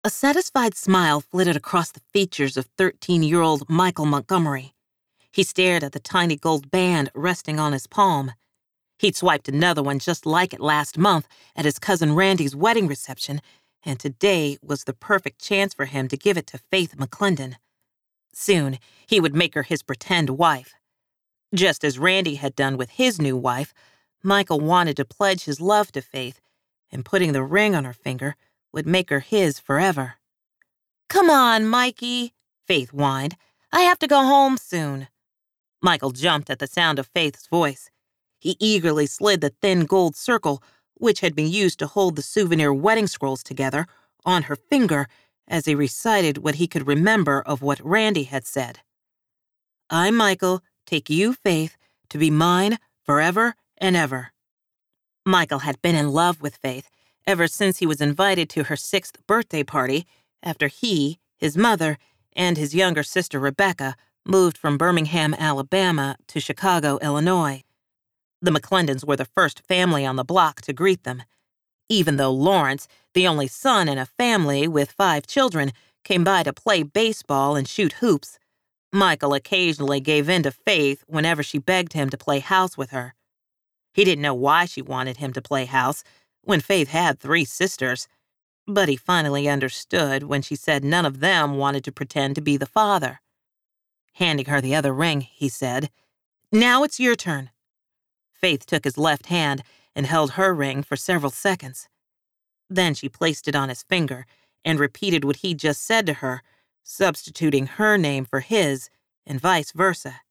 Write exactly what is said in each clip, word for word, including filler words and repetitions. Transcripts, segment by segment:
A satisfied smile flitted across the features of thirteen-year-old Michael Montgomery. He stared at the tiny gold band resting on his palm. He'd swiped another one just like it last month at his cousin Randy's wedding reception, and today was the perfect chance for him to give it to Faith McClendon. Soon, he would make her his pretend wife. Just as Randy had done with his new wife, Michael wanted to pledge his love to Faith, and putting the ring on her finger would make her his forever. "Come on, Mikey," Faith whined. "I have to go home soon." Michael jumped at the sound of Faith's voice. He eagerly slid the thin gold circle, which had been used to hold the souvenir wedding scrolls together, on her finger as he recited what he could remember of what Randy had said. "I, Michael, take you, Faith, to be mine forever and ever." Michael had been in love with Faith ever since he was invited to her sixth birthday party after he, his mother, and his younger sister Rebecca moved from Birmingham, Alabama to Chicago, Illinois. The McClendons were the first family on the block to greet them. Even though Lawrence, the only son in a family with five children, came by to play baseball and shoot hoops, Michael occasionally gave in to Faith whenever she begged him to play house with her. He didn't know why she wanted him to play house when Faith had three sisters, but he finally understood when she said none of them wanted to pretend to be the father. Handing her the other ring, he said, "Now it's your turn." Faith took his left hand and held her ring for several seconds. Then she placed it on his finger and repeated what he'd just said to her, substituting her name for his and vice versa.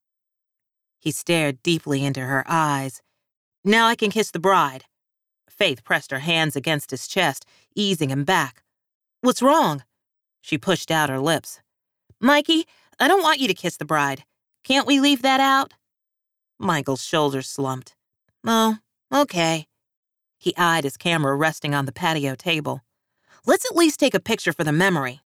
He stared deeply into her eyes. "Now I can kiss the bride." Faith pressed her hands against his chest, easing him back. "What's wrong?" She pushed out her lips. "Mikey, I don't want you to kiss the bride. Can't we leave that out?" Michael's shoulders slumped. "Oh, okay." He eyed his camera resting on the patio table. "Let's at least take a picture for the memory."